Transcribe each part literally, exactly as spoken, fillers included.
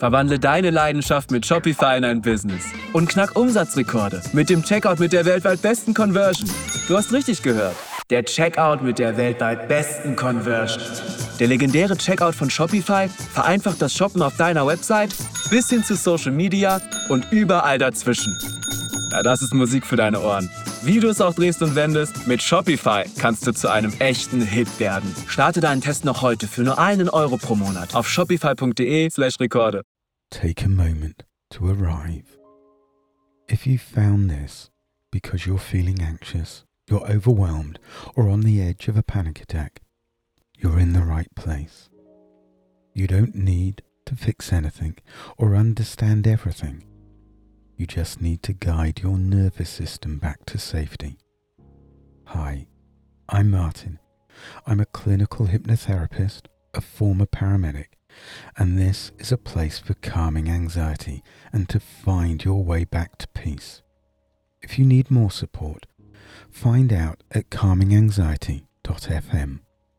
Verwandle deine Leidenschaft mit Shopify in ein Business. Und knack Umsatzrekorde mit dem Checkout mit der weltweit besten Conversion. Du hast richtig gehört. Der Checkout mit der weltweit besten Conversion. Der legendäre Checkout von Shopify vereinfacht das Shoppen auf deiner Website bis hin zu Social Media und überall dazwischen. Ja, das ist Musik für deine Ohren. Wie du es auch drehst und wendest, mit Shopify kannst du zu einem echten Hit werden. Starte deinen Test noch heute für nur einen Euro pro Monat auf shopify.de slash Rekorde. Take a moment to arrive. If you found this because you're feeling anxious, you're overwhelmed, or on the edge of a panic attack, you're in the right place. You don't need to fix anything or understand everything. You just need to guide your nervous system back to safety. Hi, I'm Martin. I'm a clinical hypnotherapist, a former paramedic, and this is a place for calming anxiety and to find your way back to peace. If you need more support, find out at calming anxiety dot f m.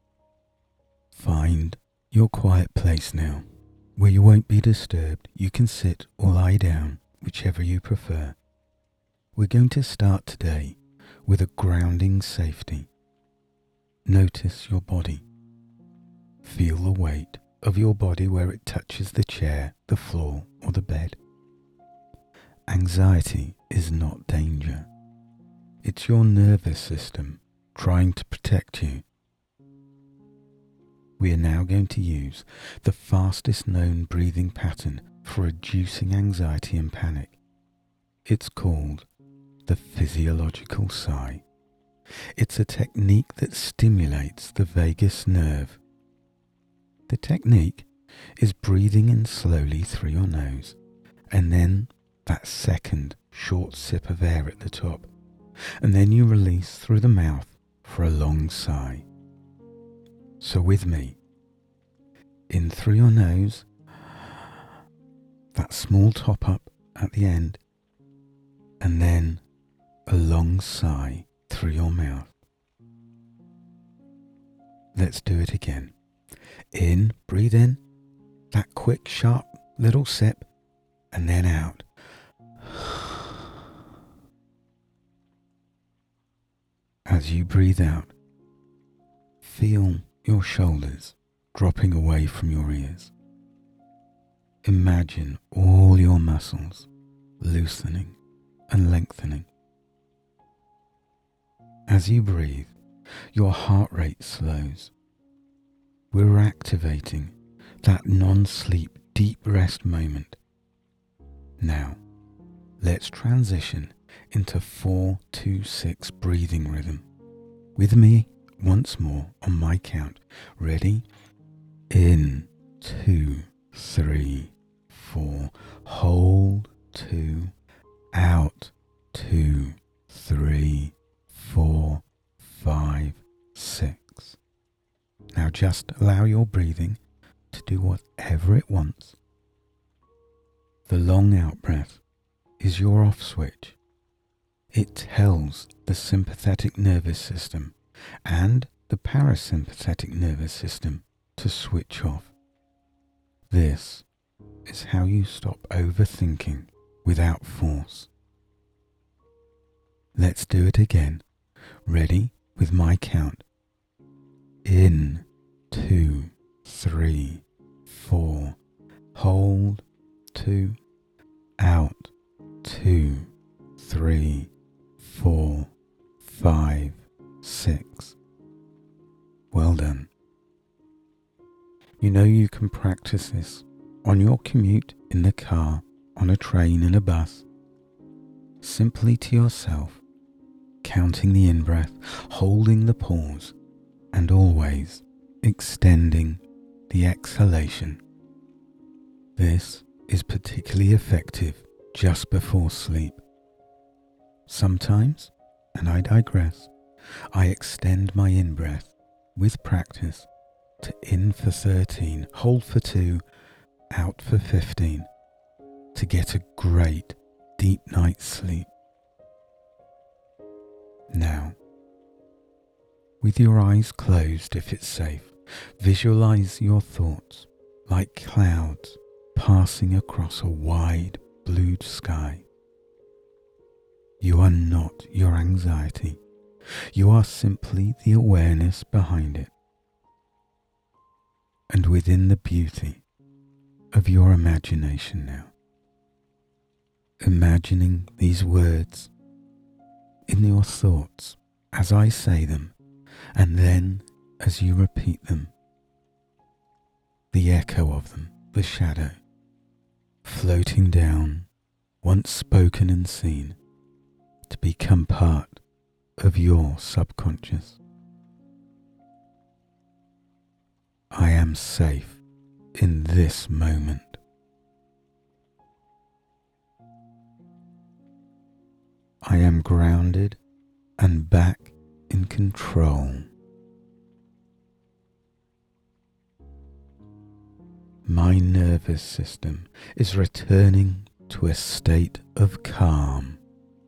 Find your quiet place now, where you won't be disturbed. You can sit or lie down, whichever you prefer. We're going to start today with a grounding safety. Notice your body. Feel the weight of your body where it touches the chair, the floor, or the bed. Anxiety is not danger. It's your nervous system trying to protect you. We are now going to use the fastest known breathing pattern for reducing anxiety and panic. It's called the physiological sigh. It's a technique that stimulates the vagus nerve. The technique is breathing in slowly through your nose, and then that second short sip of air at the top, and then you release through the mouth for a long sigh. So with me, in through your nose, that small top up at the end, and then a long sigh through your mouth. Let's do it again. In, breathe in, that quick, sharp little sip, and then out. As you breathe out, feel your shoulders dropping away from your ears. Imagine all your muscles loosening and lengthening. As you breathe, your heart rate slows. We're activating that non-sleep deep rest moment. Now, let's transition into four two six breathing rhythm. With me once more on my count. Ready? In, two, three, four. Hold, two. Out, two, three, four, five, six. Now just allow your breathing to do whatever it wants. The long out breath is your off switch. It tells the sympathetic nervous system and the parasympathetic nervous system to switch off. This is how you stop overthinking without force. Let's do it again. Ready? With my count. In, two, three, four. Hold, two. Out, two, three, four, five, six. Well done. You know you can practice this on your commute, in the car, on a train, in a bus. Simply to yourself, counting the in-breath, holding the pause, and always extending the exhalation. This is particularly effective just before sleep. Sometimes, and I digress, I extend my in-breath with practice to in for thirteen, hold for two, out for fifteen, to get a great deep night's sleep. Now, with your eyes closed if it's safe, visualize your thoughts like clouds passing across a wide blue sky. You are not your anxiety. You are simply the awareness behind it. And within the beauty of your imagination now, imagining these words in your thoughts as I say them, and then as you repeat them, the echo of them, the shadow, floating down, once spoken and seen, to become part of your subconscious. I am safe in this moment. I am grounded and back in control. My nervous system is returning to a state of calm.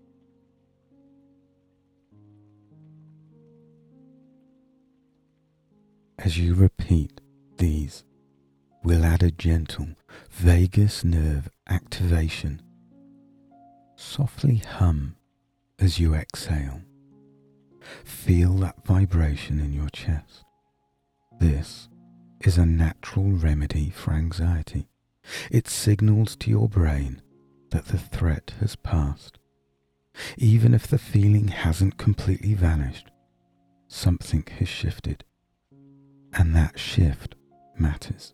As you repeat these, we'll add a gentle vagus nerve activation. Softly hum as you exhale. Feel that vibration in your chest. This is a natural remedy for anxiety. It signals to your brain that the threat has passed. Even if the feeling hasn't completely vanished, something has shifted, and that shift matters.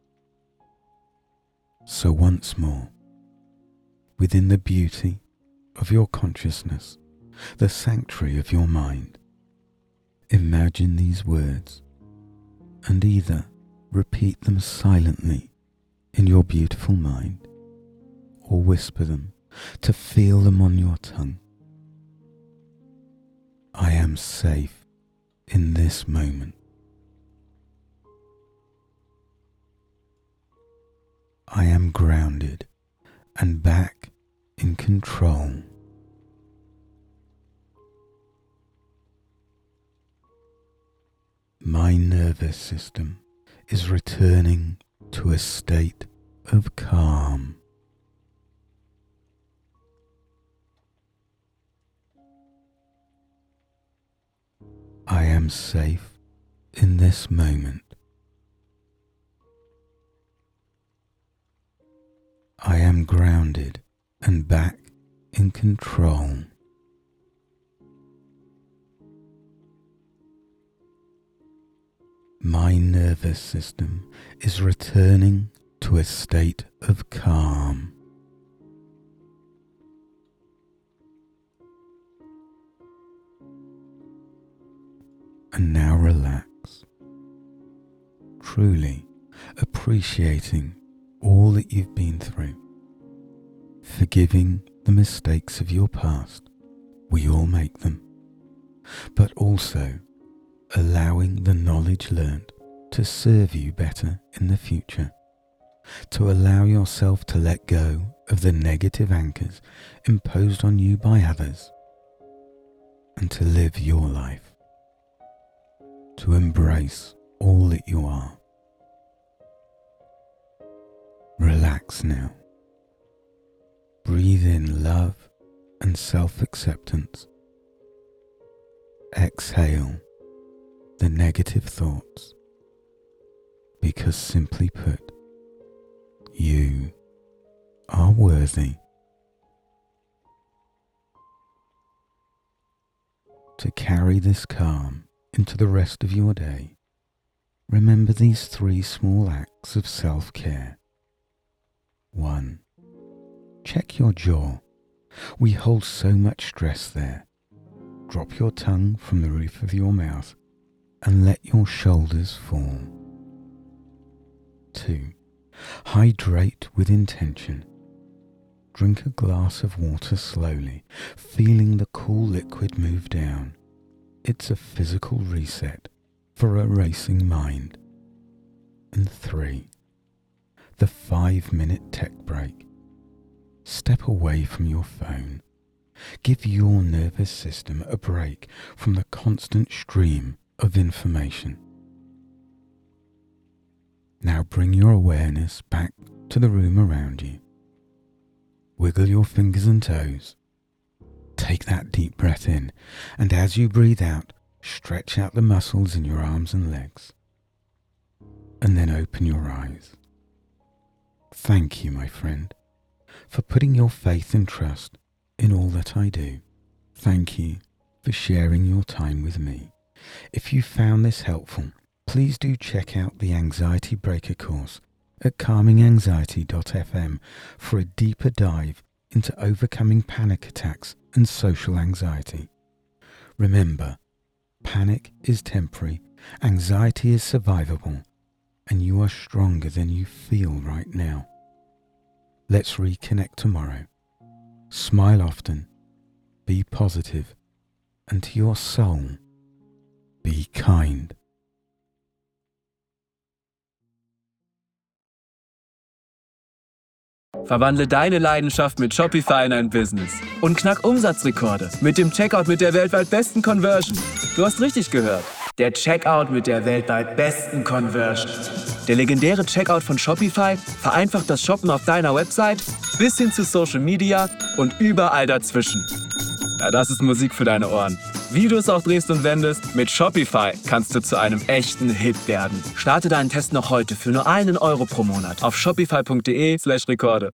So once more, within the beauty of your consciousness, the sanctuary of your mind, imagine these words and either repeat them silently in your beautiful mind or whisper them to feel them on your tongue. I am safe in this moment. I am grounded and back in control. My nervous system is returning to a state of calm. I am safe in this moment. I am grounded and back in control. My nervous system is returning to a state of calm. And now relax, truly appreciating all that you've been through, forgiving the mistakes of your past. We all make them, but also allowing the knowledge learned to serve you better in the future, to allow yourself to let go of the negative anchors imposed on you by others, and to live your life, to embrace all that you are. Relax now. Breathe in love and self-acceptance. Exhale the negative thoughts, because simply put, you are worthy. To carry this calm into the rest of your day, remember these three small acts of self-care. One, check your jaw. We hold so much stress there. Drop your tongue from the roof of your mouth and let your shoulders fall. Two, hydrate with intention. Drink a glass of water slowly, feeling the cool liquid move down. It's a physical reset for a racing mind. And three, the five-minute tech break. Step away from your phone. Give your nervous system a break from the constant stream of information. Now bring your awareness back to the room around you. Wiggle your fingers and toes. Take that deep breath in, and as you breathe out, stretch out the muscles in your arms and legs. And then open your eyes. Thank you, my friend, for putting your faith and trust in all that I do. Thank you for sharing your time with me. If you found this helpful, please do check out the Anxiety Breaker course at calming anxiety dot f m for a deeper dive into overcoming panic attacks and social anxiety. Remember, panic is temporary, anxiety is survivable, and you are stronger than you feel right now. Let's reconnect tomorrow. Smile often, be positive, and to your soul, be kind. Verwandle deine Leidenschaft mit Shopify in ein Business und knack Umsatzrekorde mit dem Checkout mit der weltweit besten Conversion. Du hast richtig gehört. Der Checkout mit der weltweit besten Conversion. Der legendäre Checkout von Shopify vereinfacht das Shoppen auf deiner Website bis hin zu Social Media und überall dazwischen. Na, das ist Musik für deine Ohren. Wie du es auch drehst und wendest, mit Shopify kannst du zu einem echten Hit werden. Starte deinen Test noch heute für nur einen Euro pro Monat auf shopify punkt de slash Rekorde.